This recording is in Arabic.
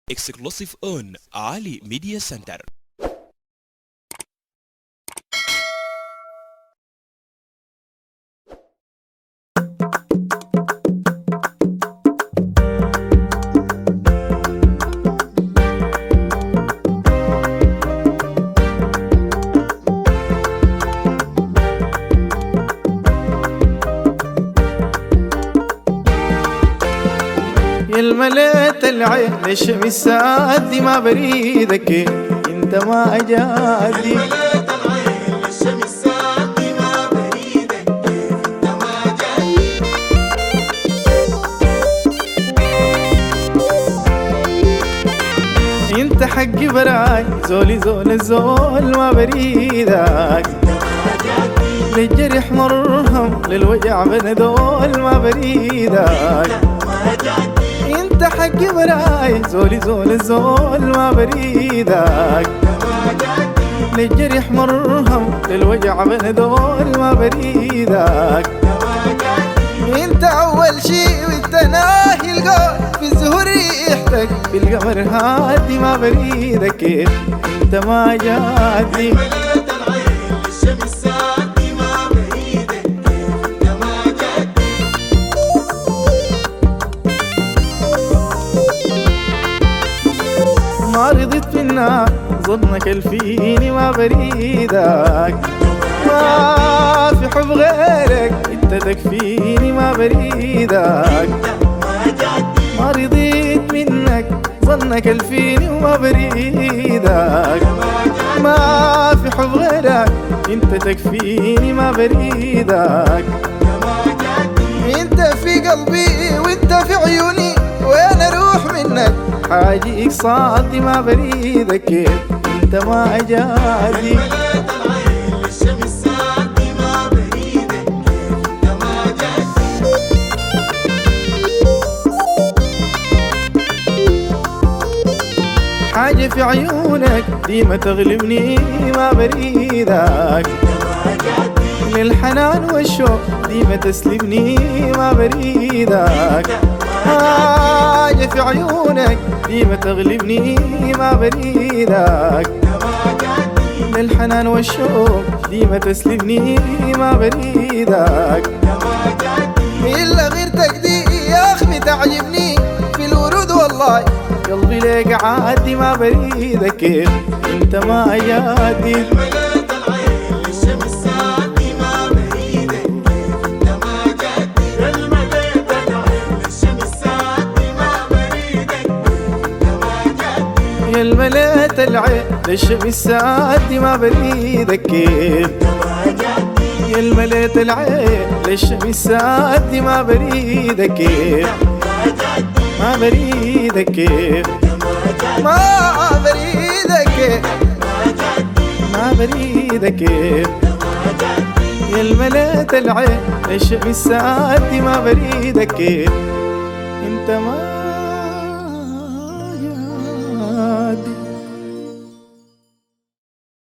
Exclusive on Ali Media Center. المليت العين الشمس سادي ما بريدك انت ما جادي. مليت العين الشمس سادي ما بريدك انت ما جادي. انت حقي براي زولي زول الزول ما بريدك للجرح مرهم للوجع بندول ما بريدك. انت حقي براي زولي زول الزول ما بريدك للجرح مرهم للوجع بندول ما بريدك. انت اول شي وانت ناهي القول في الزهور ريحتك في القمر هادي ما بريدك انت ما جادي. مليت العين الشمس سادي ما بريدك انت ما جادي. ما رضيت في النار ظنك الفيني ما بريدك. ما في حب غيرك انت تكفيني ما بريدك. ما رضيت منك ظنك الفيني وما بريدك. ما في حب غيرك انت تكفيني ما بريدك. انت في قلبي وانت في عيوني وين اروح منك حاجيك صادي ما بريدك انت ما جادي. مليت العين الشمس سادي ما بريدك انت ما جادي. حاجة في عيونك ديما تغلبني ما بريدك. للحنان والشوق ديما تسلبني ما بريدك. حاجة في عيونك ديما تغلبني ما بريدك. للحنان والشوق ديما تسلبني ما بريدك. إلا غيرتك دي يا أخي تعجبني في الورود والله قلبي ليك عادي ما بريدك انت ما جادي. مليت العين الشمس سادي ما بريدك انت ما جادي. مليت العين الشمس سادي ما بريدك انت ما جادي. يا المليت العين للشمس سادي ما بريدك. يا المليت العين للشمس سادي ما بريدك. ما بريدك ما بريدك ما بريدك. يا المليت العين للشمس سادي ما بريدك انت ما جادي.